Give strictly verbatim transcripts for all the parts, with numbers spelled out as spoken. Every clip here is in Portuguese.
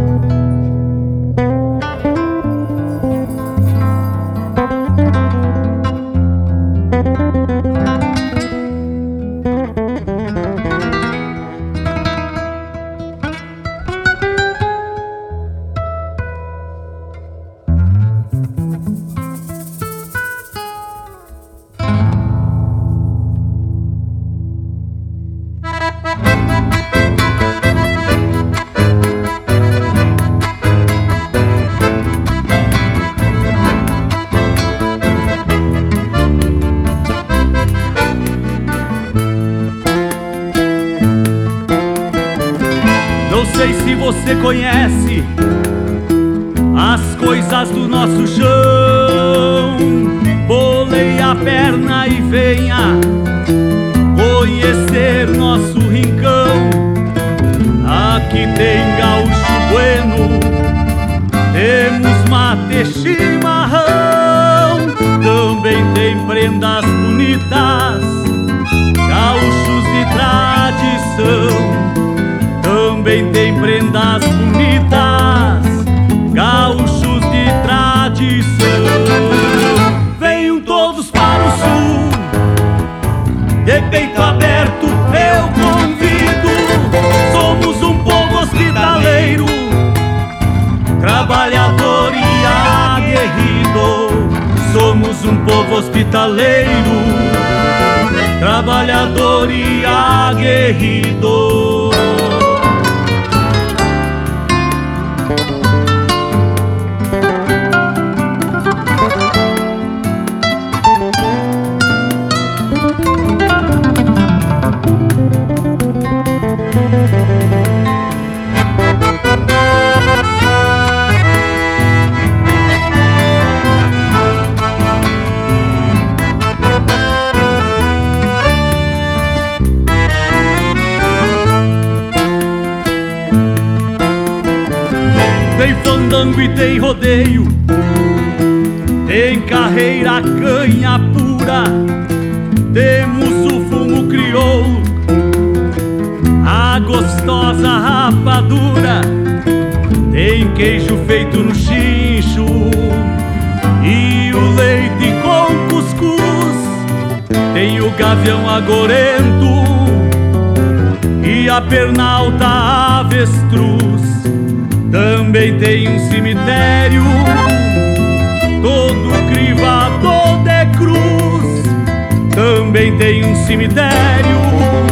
Não sei se você conhece as coisas do nosso chão. Bolei a perna e venha conhecer nosso rincão. Aqui tem gaúcho bueno, temos mate, chimarrão. Também tem prendas bonitas, gaúchos de tradição. Também tem prendas bonitas, gaúchos de tradição. Venham todos para o sul, de peito aberto eu convido. Somos um povo hospitaleiro, trabalhador e aguerrido. Somos um povo hospitaleiro, trabalhador e aguerrido. Tem fandango e tem rodeio, tem carreira, canha pura. Temos o fumo crioulo, a gostosa rapadura. Tem queijo feito no chincho e o leite com cuscuz. Tem o gavião agorento e a pernalta avestruz. Também tem um cemitério todo crivado de cruz. Também tem um cemitério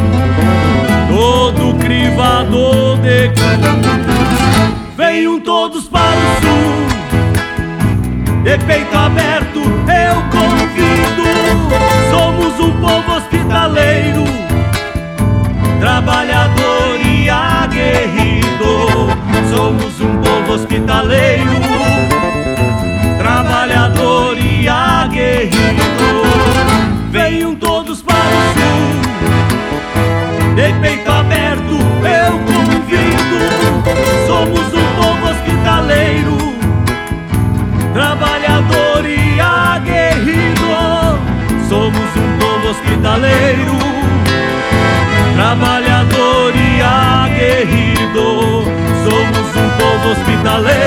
todo crivado de cruz. Venham todos para o sul, de peito aberto eu convido. Somos um povo hospitaleiro, trabalhador e aguerrido. Somos um povo hospitaleiro, trabalhador e aguerrido. Venham todos para o sul, de peito aberto eu convido. Somos um povo hospitaleiro, trabalhador e aguerrido. Somos um povo hospitaleiro, trabalhador e aguerrido. Somos um povo hospitaleiro.